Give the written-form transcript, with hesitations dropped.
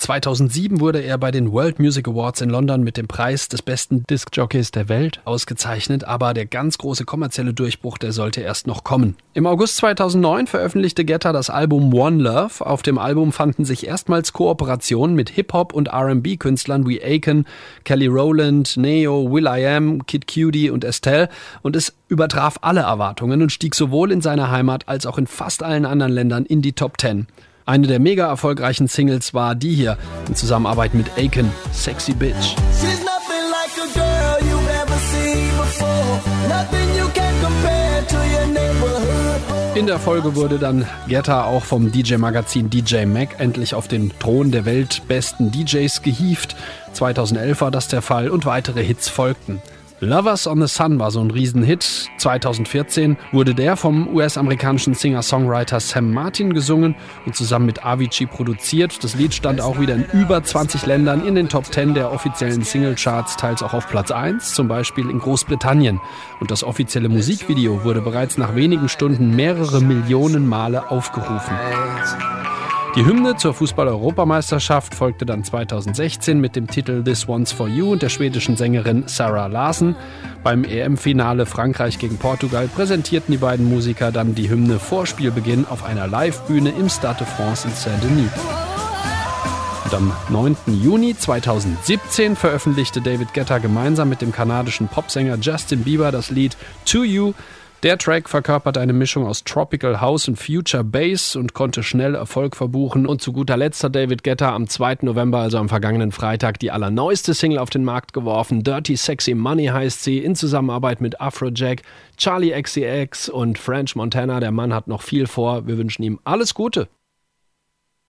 2007 wurde er bei den World Music Awards in London mit dem Preis des besten Disc-Jockeys der Welt ausgezeichnet, aber der ganz große kommerzielle Durchbruch, der sollte erst noch kommen. Im August 2009 veröffentlichte Guetta das Album One Love. Auf dem Album fanden sich erstmals Kooperationen mit Hip-Hop- und R&B-Künstlern wie Akon, Kelly Rowland, Neo, will.i.am, Kid Cudi und Estelle, und es übertraf alle Erwartungen und stieg sowohl in seiner Heimat als auch in fast allen anderen Ländern in die Top 10. Eine der mega erfolgreichen Singles war die hier, in Zusammenarbeit mit Akon, Sexy Bitch. In der Folge wurde dann Guetta auch vom DJ-Magazin DJ Mag endlich auf den Thron der weltbesten DJs gehievt. 2011 war das der Fall und weitere Hits folgten. Lovers on the Sun war so ein Riesenhit. 2014 wurde der vom US-amerikanischen Singer-Songwriter Sam Martin gesungen und zusammen mit Avicii produziert. Das Lied stand auch wieder in über 20 Ländern in den Top 10 der offiziellen Singlecharts, teils auch auf Platz 1, zum Beispiel in Großbritannien. Und das offizielle Musikvideo wurde bereits nach wenigen Stunden mehrere Millionen Male aufgerufen. Die Hymne zur Fußball-Europameisterschaft folgte dann 2016 mit dem Titel This One's For You und der schwedischen Sängerin Zara Larsson. Beim EM-Finale Frankreich gegen Portugal präsentierten die beiden Musiker dann die Hymne vor Spielbeginn auf einer Live-Bühne im Stade de France in Saint-Denis. Und am 9. Juni 2017 veröffentlichte David Guetta gemeinsam mit dem kanadischen Popsänger Justin Bieber das Lied To You. Der Track verkörpert eine Mischung aus Tropical House und Future Bass und konnte schnell Erfolg verbuchen. Und zu guter Letzt hat David Guetta am 2. November, also am vergangenen Freitag, die allerneueste Single auf den Markt geworfen. Dirty Sexy Money heißt sie, in Zusammenarbeit mit Afrojack, Charlie XCX und French Montana. Der Mann hat noch viel vor. Wir wünschen ihm alles Gute.